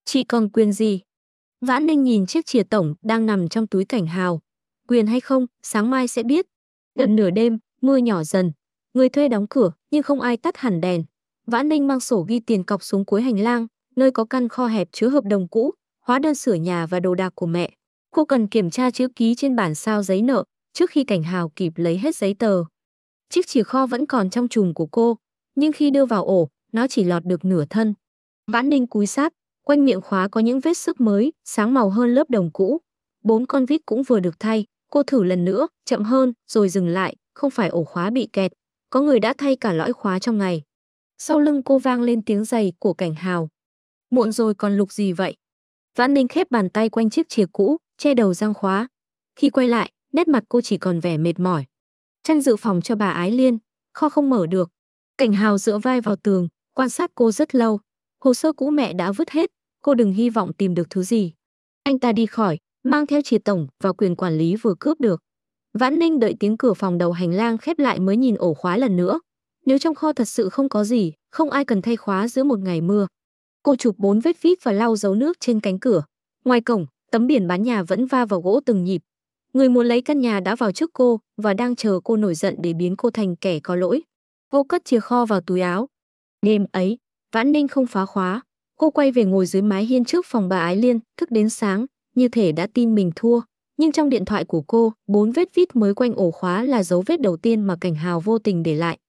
Chị còn quyền gì? Vãn Ninh nhìn chiếc chìa tổng đang nằm trong túi Cảnh Hào. Quyền hay không, sáng mai sẽ biết. Gần nửa đêm, mưa nhỏ dần. Người thuê đóng cửa, nhưng không ai tắt hẳn đèn. Vãn Ninh mang sổ ghi tiền cọc xuống cuối hành lang, nơi có căn kho hẹp chứa hợp đồng cũ, hóa đơn sửa nhà và đồ đạc của mẹ. Cô cần kiểm tra chữ ký trên bản sao giấy nợ, trước khi Cảnh Hào kịp lấy hết giấy tờ. Chiếc chìa kho vẫn còn trong trùm của cô, nhưng khi đưa vào ổ, nó chỉ lọt được nửa thân. Vãn Ninh cúi sát, quanh miệng khóa có những vết xước mới, sáng màu hơn lớp đồng cũ. 4 con vít cũng vừa được thay, cô thử lần nữa, chậm hơn, rồi dừng lại, không phải ổ khóa bị kẹt. Có người đã thay cả lõi khóa trong ngày. Sau lưng cô vang lên tiếng giày của Cảnh Hào. Muộn rồi còn lục gì vậy? Vãn Ninh khép bàn tay quanh chiếc chìa cũ, che đầu giăng khóa. Khi quay lại, nét mặt cô chỉ còn vẻ mệt mỏi. Tranh dự phòng cho bà Ái Liên, kho không mở được. Cảnh Hào dựa vai vào tường, quan sát cô rất lâu. Hồ sơ cũ mẹ đã vứt hết, cô đừng hy vọng tìm được thứ gì. Anh ta đi khỏi, mang theo chìa tổng và quyền quản lý vừa cướp được. Vãn Ninh đợi tiếng cửa phòng đầu hành lang khép lại mới nhìn ổ khóa lần nữa. Nếu trong kho thật sự không có gì, không ai cần thay khóa giữa một ngày mưa. Cô chụp 4 vết vít và lau dấu nước trên cánh cửa. Ngoài cổng, tấm biển bán nhà vẫn va vào gỗ từng nhịp. Người muốn lấy căn nhà đã vào trước cô và đang chờ cô nổi giận để biến cô thành kẻ có lỗi. Cô cất chìa kho vào túi áo. Đêm ấy, Vãn Ninh không phá khóa. Cô quay về ngồi dưới mái hiên trước phòng bà Ái Liên, thức đến sáng, như thể đã tin mình thua. Nhưng trong điện thoại của cô, 4 vết vít mới quanh ổ khóa là dấu vết đầu tiên mà Cảnh Hào vô tình để lại.